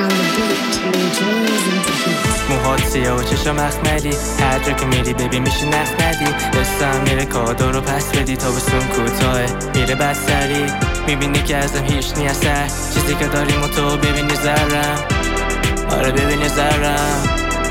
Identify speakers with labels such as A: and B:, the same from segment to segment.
A: on the beat, turning dreams into heat.
B: موهات سیاه و چشم مخملی، هر جا که میری ببین میشی نخ ندی. دستم میره کادو رو پس بدی، تابستون کوتاهه میره بستری. میبینی که ازم هیچ نی اثر، چیزی که داریم و تو ببینی ذرم. آره ببینی ذرم.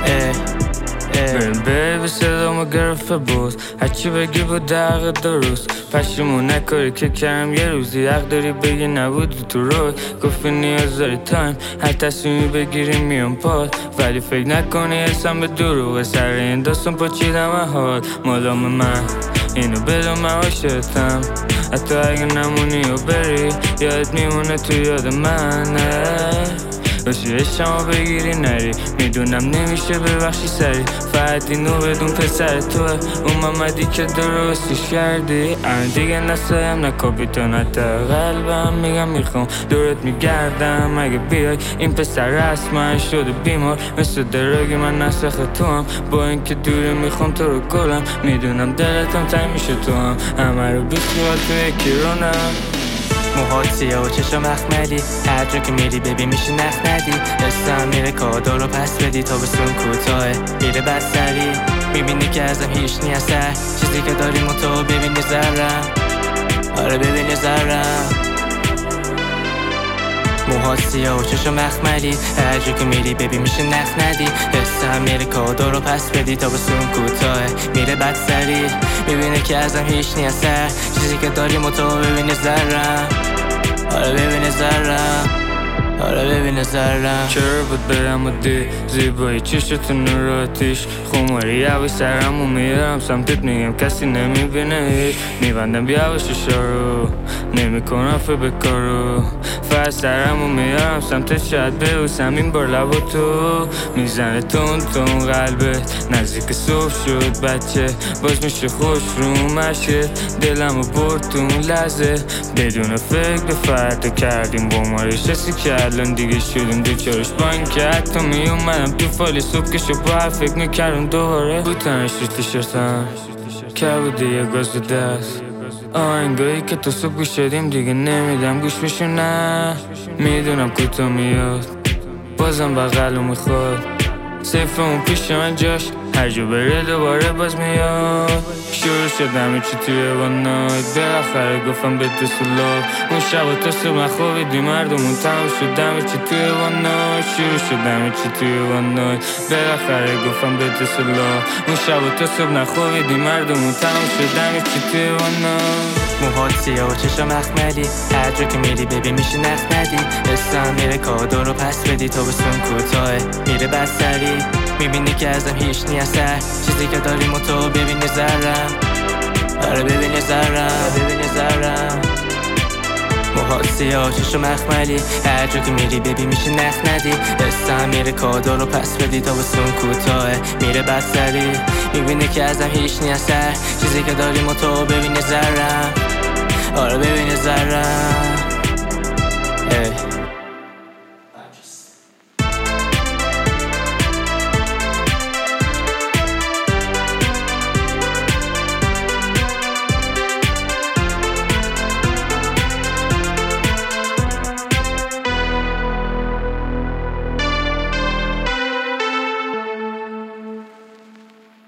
C: بیبی صدامو گرفته بود، هرچی بگی بود دقیقه درست. پشیمون نکاری که کردم یه روزی، حق داری بگی نبودی تو روی. گفتی نیاز داری تایم، هر تصمیمی بگیری میام پاد. ولی فکر نکنی حسم به دروغه، سر این داستان پاچیدم حال. مادام من اینو بدون من عاشقتم، حتی اگه نمونی و بری یاد میمونه تو یاد منه. باشی عشقمو بگیری نری، میدونم نمیشه ببخشی سری. فقط اینو بدون پسر توه، اون محمدی که درستش کردی. دیگه نسایم نه کاپیتان، حتی قلبم میگم میخوام دورت میگردم. اگه بیای این پسر رسما شده بیمار، مثل دراگی من نسخ تو هم. با اینکه دوره میخوام تو رو گلم، میدونم دلتم تنگ میشه تو هم. همه رو بیخیال تو یکی رو نه.
B: موهات سیاه و چشم مخملی، هر جا که میری ببین میشی نخ ندی. دستم میره کادو رو پس بدی، تابستون کوتاهه میره بستری. میبینی که ازم هیچ نی اثر، چیزی که داریم و تو ببینی ذرم. آره ببینی ذرم. موهات سیاه و چشم مخملی، هر جا که میری ببین میشه نخ ندی. دستم میره کادو رو پس بدی، تابستون کوتاهه میره بستری. میبینی که ازم هیچ نی اثر، چیزی که داریم و تو ببینی ذرم. آره ببینی ذرم. آره ببینی ذرم.
C: چرا بود برم و دی زیبایی چشتون رو آتیش خماری. یواش سرمو میرم سمتت، میگم کسی نمیبینه. میبندم یواش رو نمیکنم فکر بکارو. فقط سرمو میرم سمتت، شاید ببوسم این بار لبا تو. میزنه تون تون قلبت، نزدیک صبح شد بچه. باز میشه خوش رو مشه، دلمو برد تو اون لحظه. بدون فکر به فردا کردیم با ما رشسی که الان دیگه شدیم دوچارش بانک. حتی میومدم تو فالی صبح که شب باید فکر میکردم دوباره. بوتنش رو تیشرتم که بوده یه گاز دست. آهنگایی که تو صبح گوش شدیم دیگه نمیدم گوش بشون نه. میدونم کوتا میاد بازم بغلو میخواد، سیف اون پیش من جاش هر جا بره دوباره باز میاد. شروع شد همه چی توی وانایت، بالاخره گفتم به تو سلاب. اون شب و تا صبح نخوابیدی مردمون، تمام شد همه چی توی وانایت. شروع شد همه چی توی وانایت، بالاخره گفتم به تو سلاب. اون شب و تا صبح نخوابیدی مردمون، تمام شد همه چی توی وانایت.
B: موهات سیاه و چشم مخملی، هر جا که میری ببین میشی نخ ندی. دستم میره کادو رو پس بدی، تابستون کوتاهه میره بستری. میبینی که ازم هیچ نی اثر، چیزی که داریم و تو ببینی ذرم. آره ببینی ذرم. ببینی ذرم. موهات سیاه و چشم مخملی، هر جا که میری ببین میشی نخ ندی. دستم میره کادو رو پس بدی، تابستون کوتاهه میره بستری. میبینی که ازم هیچ نی اثر، چیزی که داریم و تو ببینی ذرم. آره ببینی ذرم.